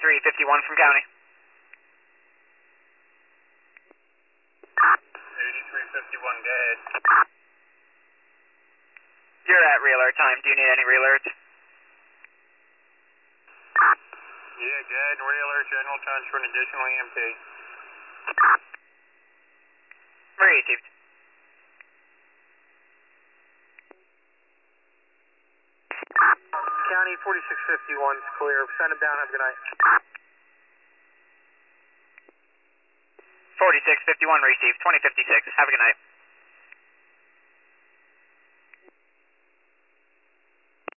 8351 from County. 8351, go ahead. You're at re-alert time. Do you need any re-alerts? Yeah, go ahead and re-alert General Tons for an additional EMT. Received. County 4651 is clear. Send him down. Have a good night. 4651 received. 2056. Have a good night.